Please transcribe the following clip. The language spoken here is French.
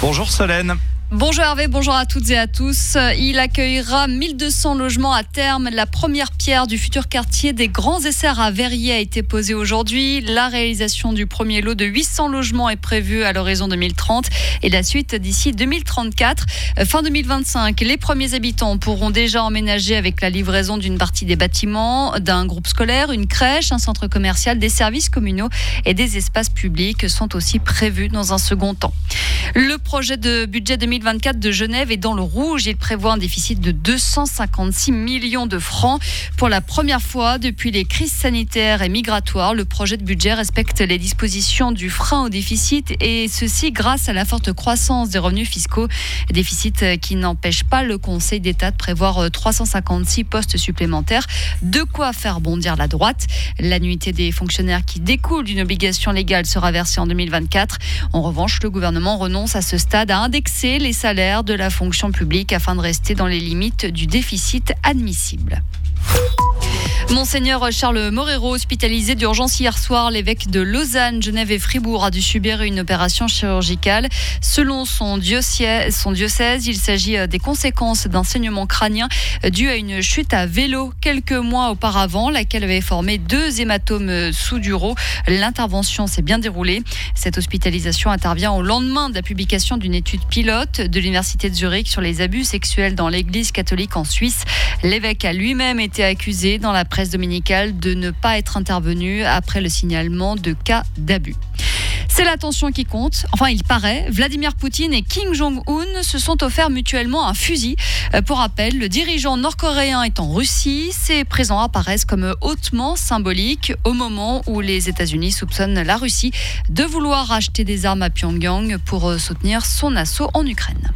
Bonjour Solène. Bonjour Hervé, bonjour à toutes et à tous. Il accueillera 1200 logements à terme. La première pierre du futur quartier des Grands Essers à Verrier a été posée aujourd'hui. La réalisation du premier lot de 800 logements est prévue à l'horizon 2030 et la suite d'ici 2034. Fin 2025, les premiers habitants pourront déjà emménager avec la livraison d'une partie des bâtiments, d'un groupe scolaire, une crèche, un centre commercial, des services communaux et des espaces publics sont aussi prévus dans un second temps. Le projet de budget 2024 de Genève est dans le rouge. Il prévoit un déficit de 256 millions de francs. Pour la première fois depuis les crises sanitaires et migratoires, le projet de budget respecte les dispositions du frein au déficit et ceci grâce à la forte croissance des revenus fiscaux. Déficit qui n'empêche pas le Conseil d'État de prévoir 356 postes supplémentaires. De quoi faire bondir la droite. L'annuité des fonctionnaires qui découle d'une obligation légale sera versée en 2024. En revanche, le gouvernement renonce à ce stade à indexer les salaires de la fonction publique afin de rester dans les limites du déficit admissible. Monseigneur Charles Morero, hospitalisé d'urgence hier soir, l'évêque de Lausanne, Genève et Fribourg a dû subir une opération chirurgicale. Selon son diocèse, il s'agit des conséquences d'un saignement crânien dû à une chute à vélo quelques mois auparavant, laquelle avait formé 2 hématomes sous-duraux. L'intervention s'est bien déroulée. Cette hospitalisation intervient au lendemain de la publication d'une étude pilote de l'Université de Zurich sur les abus sexuels dans l'Église catholique en Suisse. L'évêque a lui-même été accusé dans la presse dominicale de ne pas être intervenu après le signalement de cas d'abus. C'est l'attention qui compte. Enfin, il paraît. Vladimir Poutine et Kim Jong-un se sont offerts mutuellement un fusil. Pour rappel, le dirigeant nord-coréen est en Russie. Ces présents apparaissent comme hautement symboliques au moment où les États-Unis soupçonnent la Russie de vouloir acheter des armes à Pyongyang pour soutenir son assaut en Ukraine.